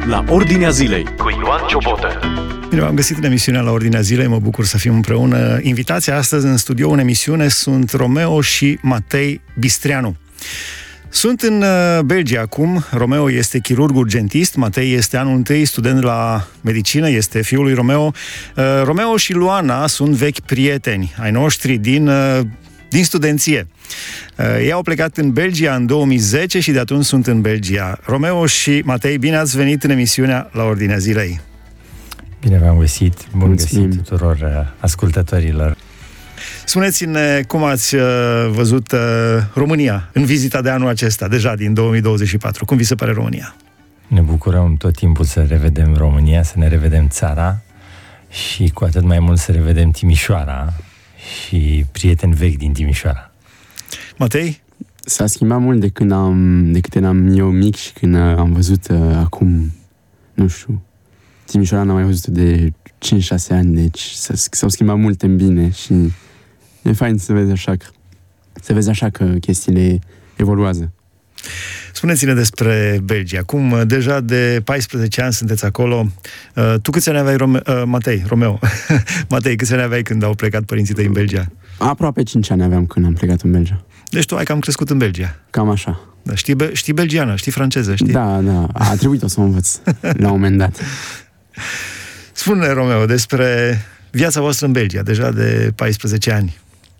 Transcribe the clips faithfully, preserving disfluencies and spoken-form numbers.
la Ordinea Zilei cu Ioan Ciobotă. Bine, v-am găsit în emisiunea La Ordinea Zilei, mă bucur să fim împreună. Invitații astăzi în studio în emisiune sunt Romeo și Matei Bistreanu. Sunt în Belgia acum. Romeo este chirurg urgentist, Matei este anul întâi student la medicină, este fiul lui Romeo. Romeo și Luana sunt vechi prieteni ai noștri din, din studenție. Ei au plecat în Belgia în două mii zece și de atunci sunt în Belgia. Romeo și Matei, bine ați venit în emisiunea La Ordinea Zilei. Bine v-am găsit, bun Mulțumim. găsit tuturor uh, ascultătorilor. Spuneți-ne cum ați uh, văzut uh, România în vizita de anul acesta, deja din două mii douăzeci și patru. Cum vi se pare România? Ne bucurăm tot timpul să revedem România, să ne revedem țara și cu atât mai mult să revedem Timișoara și prieteni vechi din Timișoara. Matei? S-a schimbat mult de când am, de când eram eu mic și când am văzut uh, acum, nu știu, Timișoara n-am mai văzut de cinci șase ani, deci s-au schimbat multe în bine și e fain să vezi așa că, să vezi așa că chestiile evoluează. Spuneți-ne despre Belgia. Cum deja de paisprezece ani sunteți acolo. Tu câți ani aveai, Rome- Matei, Romeo? Matei, câți ani aveai când au plecat părinții tăi în Belgia? Aproape cinci ani aveam când am plecat în Belgia. Deci tu ai cam crescut în Belgia. Cam așa. Da, știi, be- știi belgiană, știi franceză, știi? Da, da, a trebuit o să o învăț la un moment dat. Spune-ne, Romeo, despre viața voastră în Belgia, deja de paisprezece ani.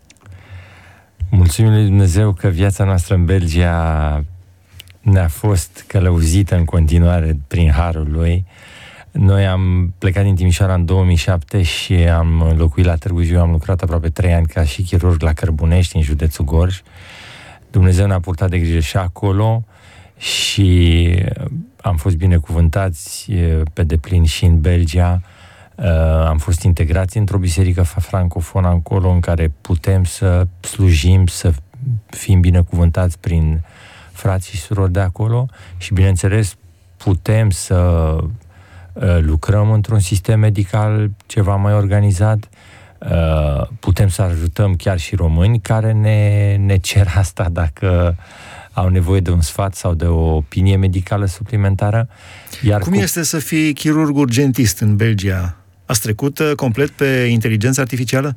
Mulțumim lui Dumnezeu că viața noastră în Belgia ne-a fost călăuzită în continuare prin harul lui. Noi am plecat din Timișoara în două mii șapte și am locuit la Târgu Jiu, am lucrat aproape trei ani ca și chirurg la Cărbunești, în județul Gorj. Dumnezeu ne-a purtat de grijă și acolo și am fost binecuvântați pe deplin și în Belgia. Am fost integrați într-o biserică francofonă acolo în care putem să slujim, să fim binecuvântați prin frați și surori de acolo și, bineînțeles, putem să lucrăm într-un sistem medical ceva mai organizat, putem să ajutăm chiar și români care ne, ne cer asta dacă au nevoie de un sfat sau de o opinie medicală suplimentară. Iar Cum cu... este să fii chirurg urgentist în Belgia? Ați trecut uh, complet pe inteligență artificială?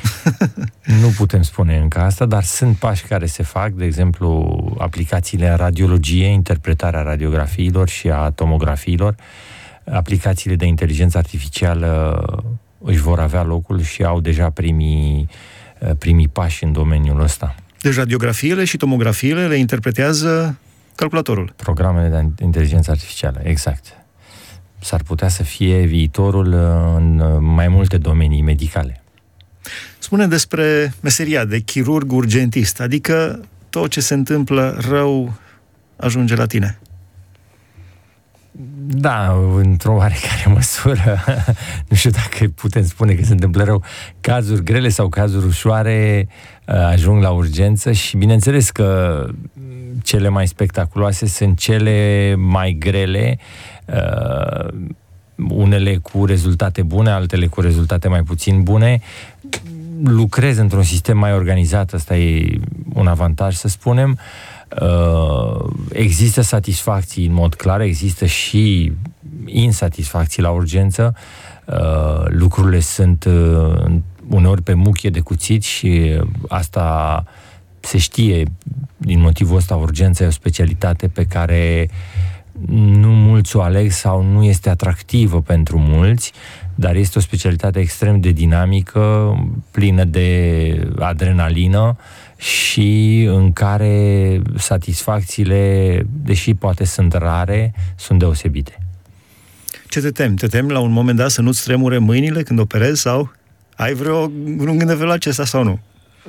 Nu putem spune încă asta, dar sunt pași care se fac, de exemplu, aplicațiile radiologie, interpretarea radiografiilor și a tomografiilor. Aplicațiile de inteligență artificială își vor avea locul și au deja primii, primii pași în domeniul ăsta. Deci radiografiile și tomografiile le interpretează calculatorul. Programele de inteligență artificială, exact. S-ar putea să fie viitorul în mai multe domenii medicale. Spune despre meseria de chirurg urgentist, adică tot ce se întâmplă rău ajunge la tine. Da, într-o oarecare măsură, nu știu dacă putem spune că se întâmplă rău, cazuri grele sau cazuri ușoare ajung la urgență și bineînțeles că cele mai spectaculoase sunt cele mai grele, uh, unele cu rezultate bune, altele cu rezultate mai puțin bune. Lucrez într-un sistem mai organizat, asta e un avantaj, să spunem. Uh, există satisfacții în mod clar, există și insatisfacții la urgență. Uh, lucrurile sunt uh, uneori pe muchie de cuțit și asta se știe. Din motivul ăsta, urgența e o specialitate pe care nu mulți o aleg sau nu este atractivă pentru mulți, dar este o specialitate extrem de dinamică, plină de adrenalină și în care satisfacțiile, deși poate sunt rare, sunt deosebite. Ce te temi? Te temi la un moment dat să nu-ți tremure mâinile când operezi sau ai vreo, vreun gând de felul acesta sau nu?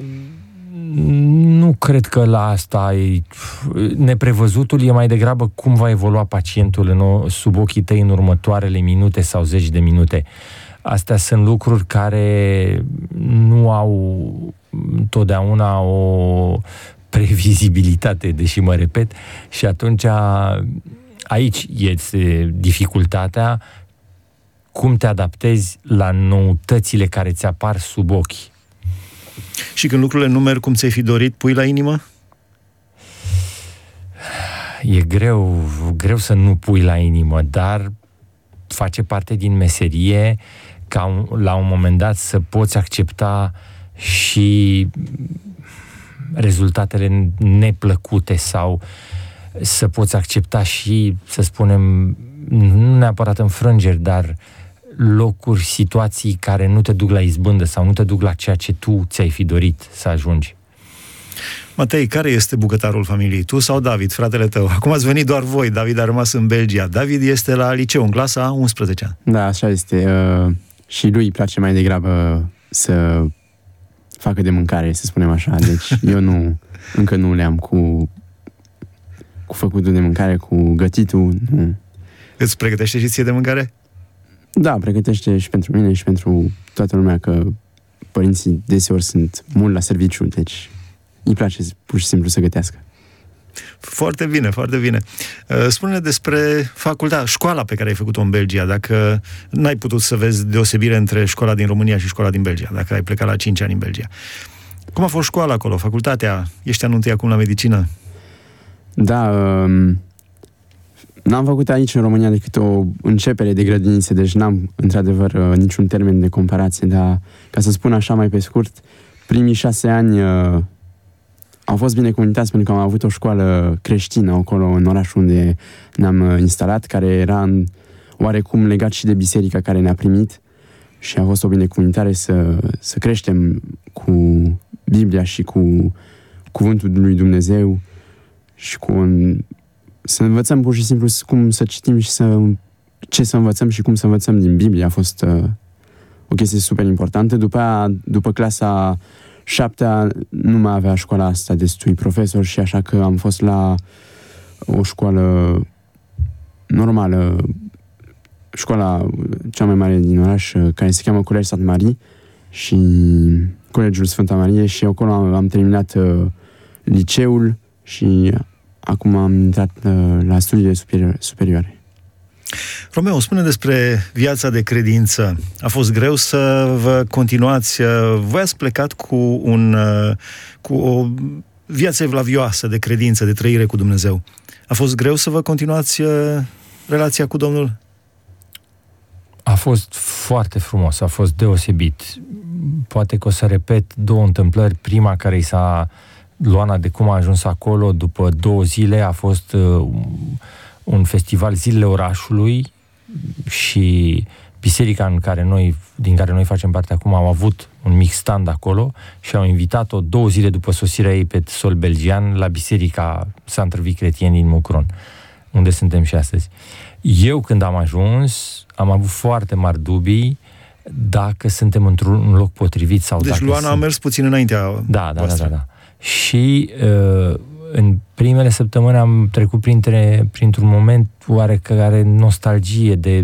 Nu cred că la asta e... Neprevăzutul e mai degrabă cum va evolua pacientul în o, sub ochii tăi în următoarele minute sau zeci de minute. Astea sunt lucruri care nu au totdeauna o previzibilitate, deși mă repet, și atunci aici este dificultatea, cum te adaptezi la noutățile care ți apar sub ochi. Și când lucrurile nu merg cum ți-ai fi dorit, pui la inimă? e greu, greu să nu pui la inimă, dar face parte din meserie ca un, la un moment dat să poți accepta și rezultatele neplăcute sau să poți accepta și, să spunem, nu neapărat înfrângeri, dar locuri, situații care nu te duc la izbândă sau nu te duc la ceea ce tu ți-ai fi dorit să ajungi. Matei, care este bucătarul familiei? Tu sau David, fratele tău? Acum ați venit doar voi, David a rămas în Belgia. David este la liceu, în clasa a unsprezecea. Da, așa este. Uh, și lui îi place mai degrabă să facă de mâncare, să spunem așa. Deci eu nu, încă nu le-am cu, cu făcutul de mâncare, cu gătitul. Nu. Îți pregătește și ție de mâncare? Da, pregătește și pentru mine și pentru toată lumea, că părinții deseori sunt mult la serviciu, deci îi place pur și simplu să gătească. Foarte bine, foarte bine. Spune-ne despre facultatea, școala pe care ai făcut-o în Belgia, dacă n-ai putut să vezi deosebire între școala din România și școala din Belgia, dacă ai plecat la cinci ani în Belgia. Cum a fost școala acolo, facultatea? Ești anul întâi acum la medicină? Da, um, n-am făcut aici în România decât o începere de grădinițe, deci n-am într-adevăr niciun termen de comparație, dar ca să spun așa mai pe scurt, primii șase ani uh, au fost binecuvântați pentru că am avut o școală creștină acolo în orașul unde ne-am instalat, care era în, oarecum legat și de biserica care ne-a primit și a fost o binecuvântare să, să creștem cu Biblia și cu Cuvântul lui Dumnezeu și cu un, să învățăm pur și simplu cum să citim și să, ce să învățăm și cum să învățăm din Biblie. A fost uh, o chestie super importantă. După aia, după clasa șaptea, nu mai avea școala asta destui profesori și așa că am fost la o școală normală, școala cea mai mare din oraș, care se cheamă Colegiul Sfânta Marie și Colegiul Sfânta Marie, și acolo am, am terminat uh, liceul și acum am intrat uh, la studiile superior, superioare. Romeo, spune despre viața de credință. A fost greu să vă continuați? Voi ați plecat cu, un, cu o viață evlavioasă de credință, de trăire cu Dumnezeu. A fost greu să vă continuați relația cu Domnul? A fost foarte frumos, a fost deosebit. Poate că o să repet două întâmplări. Prima care i s-a... Luana, de cum a ajuns acolo, după două zile a fost... Uh, un festival Zilele Orașului și biserica în care noi, din care noi facem parte acum, au avut un mic stand acolo și au invitat-o două zile după sosirea ei pe sol belgian la biserica Centre-Vie Chrétien din Mucron, unde suntem și astăzi. Eu, când am ajuns, am avut foarte mari dubii dacă suntem într-un loc potrivit sau deci dacă... Luana sunt... a mers puțin înaintea Da, da, da, da, da. Și... Uh, în primele săptămâni am trecut printre, printr-un moment oarecare nostalgie de...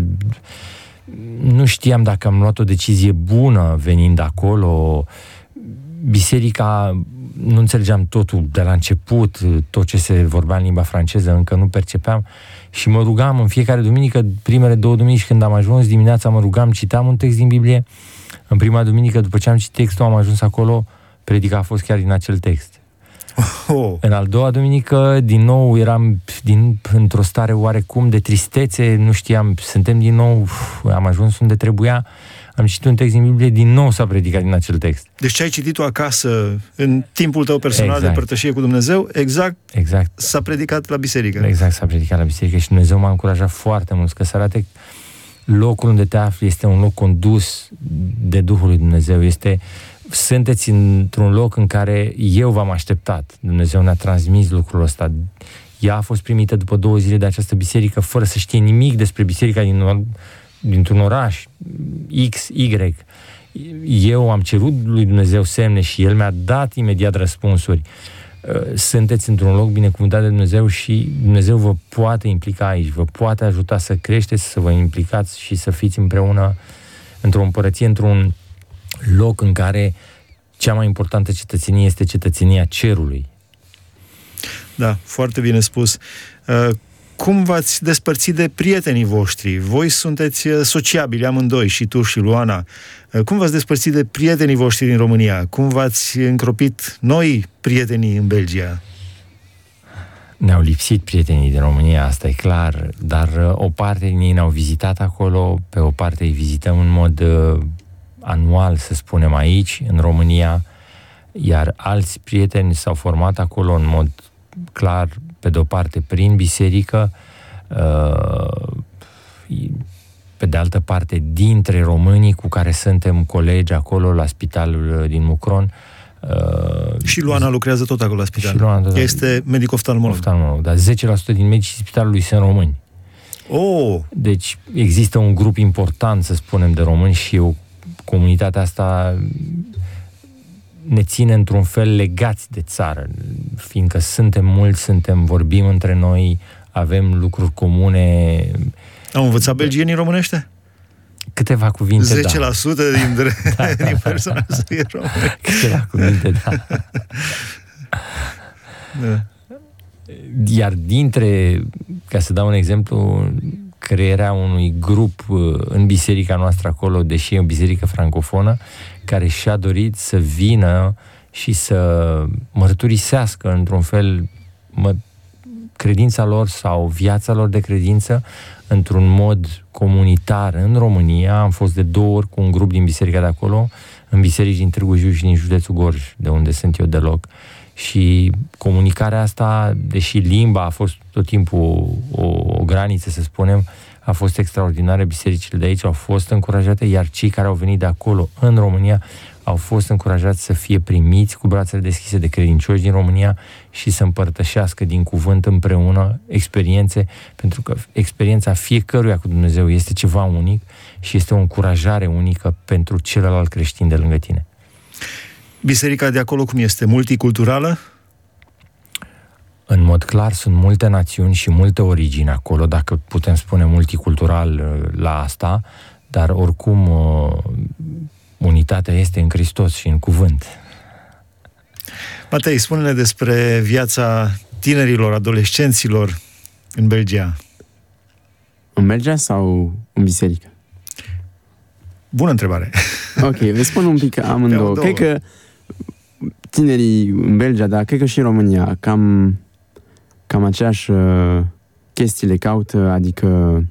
Nu știam dacă am luat o decizie bună venind acolo. Biserica, nu înțelegeam totul de la început, tot ce se vorbea în limba franceză, încă nu percepeam. Și mă rugam în fiecare duminică, primele două duminici când am ajuns, dimineața mă rugam, citeam un text din Biblie. În prima duminică, după ce am citit textul, am ajuns acolo, predica a fost chiar din acel text. Oh. În al doua duminică, din nou, eram din, într-o stare oarecum de tristețe, nu știam, suntem din nou, uf, am ajuns unde trebuia, am citit un text din Biblie, din nou s-a predicat din acel text. Deci ce ai citit-o acasă, în timpul tău personal exact. de părtășie cu Dumnezeu, exact, exact s-a predicat la biserică. Exact, s-a predicat la biserică și Dumnezeu m-a încurajat foarte mult, că să arate locul unde te afli este un loc condus de Duhul lui Dumnezeu, este... Sunteți într-un loc în care eu v-am așteptat. Dumnezeu ne-a transmis lucrul ăsta. Ea a fost primită după două zile de această biserică, fără să știe nimic despre biserica din, dintr-un oraș X, Y. Eu am cerut lui Dumnezeu semne și El mi-a dat imediat răspunsuri. Sunteți într-un loc binecuvântat de Dumnezeu și Dumnezeu vă poate implica aici, vă poate ajuta să creșteți, să vă implicați și să fiți împreună într-o împărăție, într-un loc în care cea mai importantă cetățenie este cetățenia cerului. Da, foarte bine spus. Cum v-ați despărțit de prietenii voștri? Voi sunteți sociabili amândoi, și tu și Luana. Cum v-ați despărțit de prietenii voștri din România? Cum v-ați încropit noi prietenii în Belgia? Ne-au lipsit prietenii din România, asta e clar, dar o parte din ei ne-au vizitat acolo, pe o parte îi vizităm în mod uh, anual, să spunem, aici, în România, iar alți prieteni s-au format acolo în mod clar, pe de o parte, prin biserică, uh, pe de altă parte, dintre românii cu care suntem colegi acolo la spitalul din Mucron. Uh, și Luana lucrează tot acolo la spital. Și Luana, da, este medic-oftalmolog. Oftalmolog, dar zece la sută din medicii spitalului sunt români. Oh. Deci există un grup important, să spunem, de români și o, comunitatea asta ne ține într-un fel legați de țară, fiindcă suntem mulți, suntem, vorbim între noi, avem lucruri comune. Au învățat belgienii românește? Câteva cuvinte, zece la sută da. din, da, da, din persoane să fie români. Câteva cuvinte, da. Da. Iar dintre, ca să dau un exemplu, crearea unui grup în biserica noastră acolo, deși e o biserică francofonă, care și-a dorit să vină și să mărturisească într-un fel mă, credința lor sau viața lor de credință într-un mod comunitar în România. Am fost de două ori cu un grup din biserica de acolo, în biserici din Târgu Jiu și din județul Gorj, de unde sunt eu deloc. Și comunicarea asta, deși limba a fost tot timpul o, o graniță, să spunem, a fost extraordinară. Bisericile de aici au fost încurajate, iar cei care au venit de acolo, în România, au fost încurajați să fie primiți cu brațele deschise de credincioși din România și să împărtășească din cuvânt împreună experiențe, pentru că experiența fiecăruia cu Dumnezeu este ceva unic și este o încurajare unică pentru celălalt creștin de lângă tine. Biserica de acolo cum este? Multiculturală? În mod clar, sunt multe națiuni și multe origini acolo, dacă putem spune multicultural la asta, dar oricum unitatea este în Hristos și în cuvânt. Matei, spune-ne despre viața tinerilor, adolescenților în Belgia. În Belgia sau în biserică? Bună întrebare. Ok, vă spun un pic amândouă. Cred că tinerii în Belgia, dar cred că și în România, cam, cam aceeași uh, chestii le caută, adică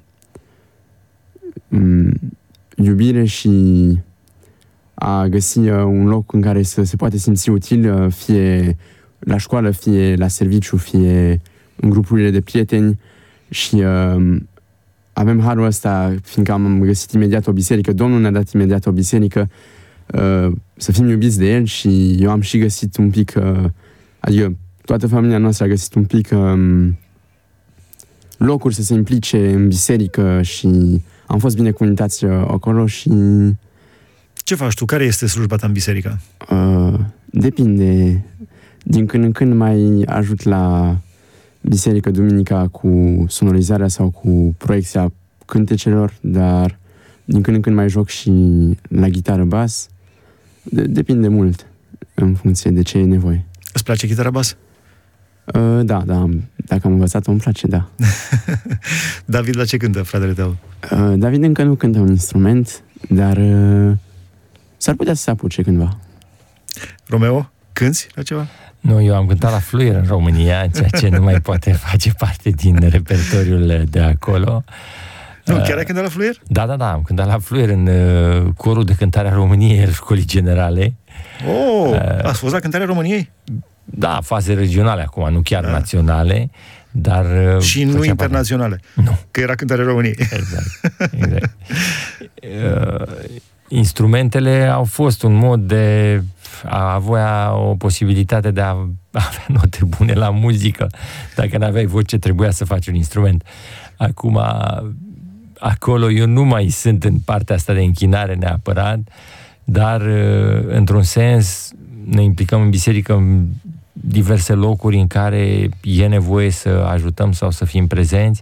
um, iubire și a găsi uh, un loc în care să se poate simți util, uh, fie la școală, fie la serviciu, fie în grupurile de prieteni și uh, avem harul ăsta, fiindcă am găsit imediat o biserică, Domnul ne-a dat imediat o biserică, uh, să fim iubiți de El și eu am și găsit un pic, uh, adică toată familia noastră a găsit un pic um, locuri să se implice în biserică și am fost binecuvântați uh, acolo și... Ce faci tu? Care este slujba ta în biserică? Uh, depinde. Din când în când mai ajut la biserică duminica cu sonorizarea sau cu proiecția cântecelor, dar din când în când mai joc și la gitară bas. De- depinde mult în funcție de ce e nevoie. Îți place chitara bas? Uh, da, da. Dacă am învățat-o, îmi place, da. David, la ce cântă, fratele tău? Uh, David încă nu cântă un instrument, dar uh, s-ar putea să se apuce cândva. Romeo, cânti la ceva? Nu, eu am cântat la fluier în România, ceea ce nu mai poate face parte din repertoriul de acolo. Nu, chiar ai cântat la fluier? Da, da, da, am cântat la fluier în uh, corul de cântare a României al Școlii Generale. Oh, uh, ați fost la cântarea României? Da, faze regionale acum, nu chiar da. naționale, dar... Uh, și nu internaționale? Parte. Nu. Că era cântarea României. Exact, exact. uh, instrumentele au fost un mod de a avea o posibilitate de a avea note bune la muzică. Dacă n-aveai voce, trebuia să faci un instrument. Acum, acolo eu nu mai sunt în partea asta de închinare neapărat, dar într-un sens ne implicăm în biserică în diverse locuri în care e nevoie să ajutăm sau să fim prezenți.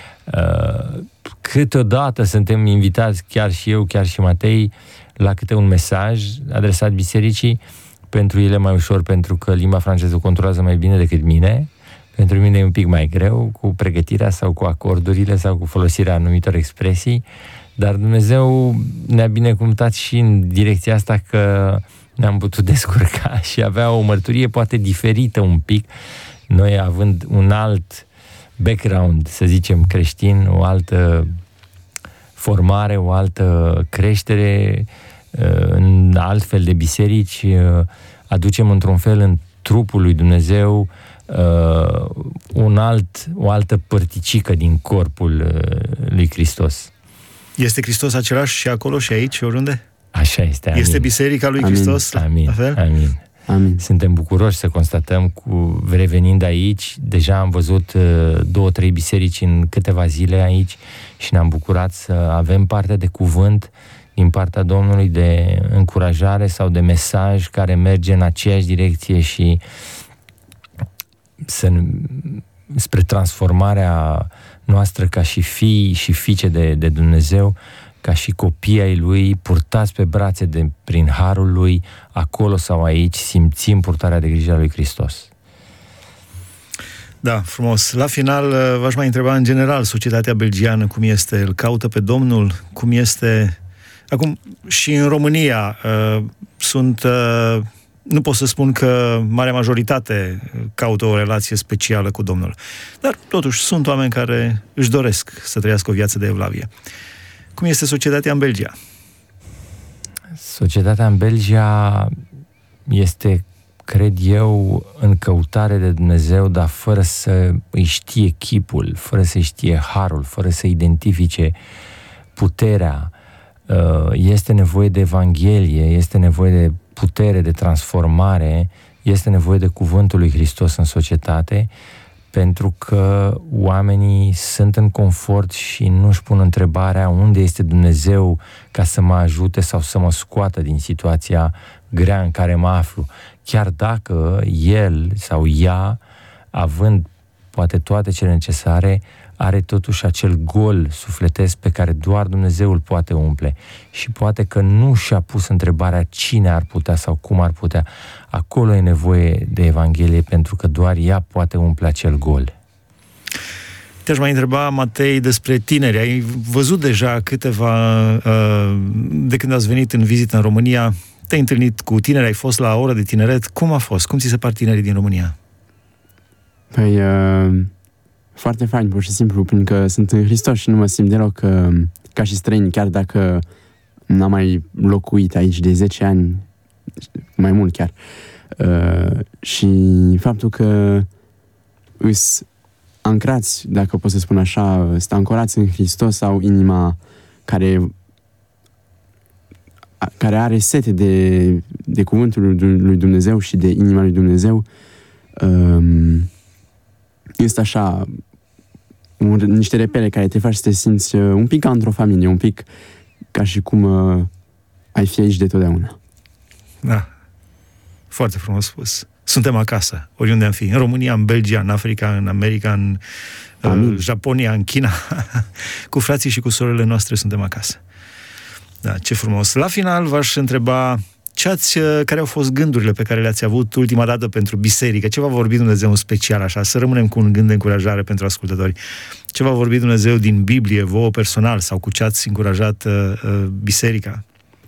Câteodată suntem invitați, chiar și eu, chiar și Matei, la câte un mesaj adresat bisericii. Pentru ele mai ușor, pentru că limba franceză o controlează mai bine decât mine. Pentru mine e un pic mai greu cu pregătirea sau cu acordurile sau cu folosirea anumitor expresii, dar Dumnezeu ne-a binecuvântat și în direcția asta că ne-am putut descurca și avea o mărturie poate diferită un pic Noi având un alt background, să zicem, creștin, o altă formare, o altă creștere în altfel de biserici, aducem într-un fel în trupul lui Dumnezeu un alt, o altă părticică din corpul lui Hristos. Este Hristos același și acolo și aici, oriunde? Așa este, amin. Este biserica lui Amin. Hristos? Amin, la fel? amin. Amin. Suntem bucuroși să constatăm, cu, revenind aici, deja am văzut uh, două, trei biserici în câteva zile aici și ne-am bucurat să avem parte de cuvânt din partea Domnului, de încurajare sau de mesaj care merge în aceeași direcție și să, spre transformarea noastră ca și fii și fiice de, de Dumnezeu, ca și copii ai Lui, purtați pe brațe de, prin harul Lui, acolo sau aici, simțim purtarea de grijă a Lui Hristos. Da, frumos. La final, v-aș mai întreba în general, societatea belgiană, cum este? Îl caută pe Domnul? Cum este? Acum, și în România uh, sunt... Uh, nu pot să spun că marea majoritate caută o relație specială cu Domnul. Dar, totuși, sunt oameni care își doresc să trăiască o viață de evlavie. Cum este societatea în Belgia? Societatea în Belgia este, cred eu, în căutare de Dumnezeu, dar fără să îi știe chipul, fără să îi știe harul, fără să identifice puterea. Este nevoie de Evanghelie, este nevoie de putere, de transformare, este nevoie de cuvântul lui Hristos în societate, pentru că oamenii sunt în confort și nu își pun întrebarea unde este Dumnezeu ca să mă ajute sau să mă scoată din situația grea în care mă aflu. Chiar dacă el sau ea, având poate toate cele necesare, are totuși acel gol sufletesc pe care doar Dumnezeu îl poate umple. Și poate că nu și-a pus întrebarea cine ar putea sau cum ar putea. Acolo e nevoie de Evanghelie, pentru că doar ea poate umple acel gol. Te-aș mai întreba, Matei, despre tineri. Ai văzut deja câteva, de când ați venit în vizită în România, te-ai întâlnit cu tineri, ai fost la o oră de tineret. Cum a fost? Cum ți se par tinerii din România? Păi, uh, foarte fain, pur și simplu, pentru că sunt în Hristos și nu mă simt deloc uh, ca și străin, chiar dacă n-am mai locuit aici de zece ani, mai mult chiar. Uh, și faptul că îs ancrați, dacă pot să spun așa, sunt ancorați în Hristos, sau inima care care are sete de, de cuvântul lui Dumnezeu și de inima lui Dumnezeu, um, este așa un, niște repere care te fac să te simți uh, un pic ca într-o familie, un pic ca și cum uh, ai fi aici de totdeauna. Da. Foarte frumos spus. Suntem acasă, oriunde am fi. În România, în Belgia, în Africa, în America, în uh, Japonia, în China. Cu frații și cu sorele noastre suntem acasă. Da, ce frumos. La final v-aș întreba ce ați, care au fost gândurile pe care le-ați avut ultima dată pentru biserică? Ce v-a vorbit Dumnezeu în special, așa? Să rămânem cu un gând de încurajare pentru ascultători. Ce v-a vorbit Dumnezeu din Biblie, vouă personal, sau cu ce ați încurajat uh, uh, biserica?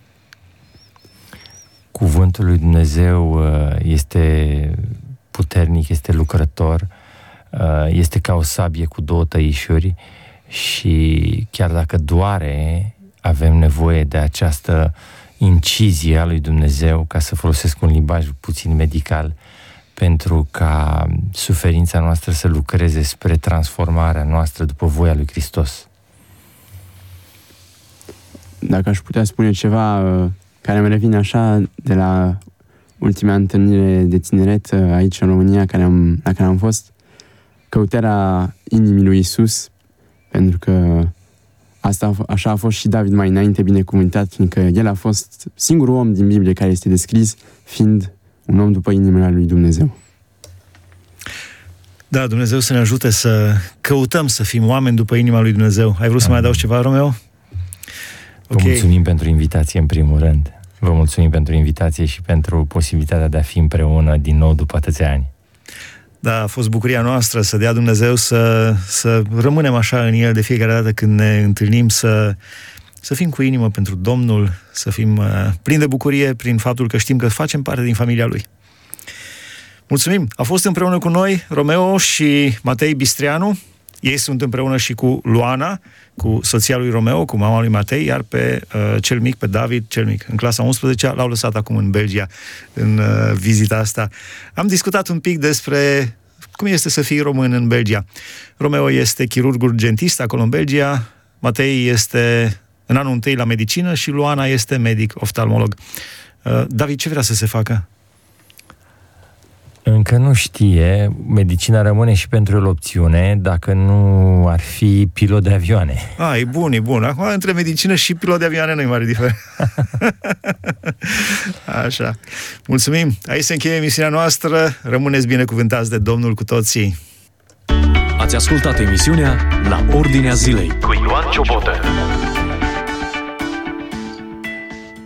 Cuvântul lui Dumnezeu uh, este puternic, este lucrător, uh, este ca o sabie cu două tăișuri și chiar dacă doare, avem nevoie de această incizie a lui Dumnezeu, ca să folosesc un limbaj puțin medical, pentru ca suferința noastră să lucreze spre transformarea noastră după voia lui Hristos. Dacă aș putea spune ceva care îmi revine așa de la ultima întâlnire de tineret aici în România, care am, la care am fost, căutarea inimii lui Iisus, pentru că asta, așa a fost și David mai înainte binecuvântat, fiindcă el a fost singurul om din Biblie care este descris fiind un om după inima lui Dumnezeu. Da, Dumnezeu să ne ajute să căutăm să fim oameni după inima lui Dumnezeu. Ai vrut Amin. Să mai adaugi ceva, Romeo? Vă okay. mulțumim pentru invitație, în primul rând. Vă mulțumim pentru invitație și pentru posibilitatea de a fi împreună din nou după atâția ani. Da, a fost bucuria noastră să dea Dumnezeu să, să rămânem așa în El de fiecare dată când ne întâlnim, să, să fim cu inimă pentru Domnul, să fim uh, plini de bucurie prin faptul că știm că facem parte din familia Lui. Mulțumim! A fost împreună cu noi Romeo și Matei Bistreanu. Ei sunt împreună și cu Luana, cu soția lui Romeo, cu mama lui Matei, iar pe uh, cel mic, pe David, cel mic, în clasa a unsprezecea, l-au lăsat acum în Belgia, în uh, vizita asta. Am discutat un pic despre cum este să fii român în Belgia. Romeo este chirurg urgentist acolo în Belgia, Matei este în anul întâi la medicină și Luana este medic oftalmolog. Uh, David, ce vrea să se facă? Încă nu știe. Medicina rămâne și pentru el opțiune, dacă nu ar fi pilot de avioane. A, e bun, e bun. Acum, între medicină și pilot de avioane nu-i mare diferență. Așa. Mulțumim. Aici se încheie emisiunea noastră. Rămâneți binecuvântați de Domnul cu toții. Ați ascultat emisiunea La Ordinea Zilei cu Ioan Ciobotă.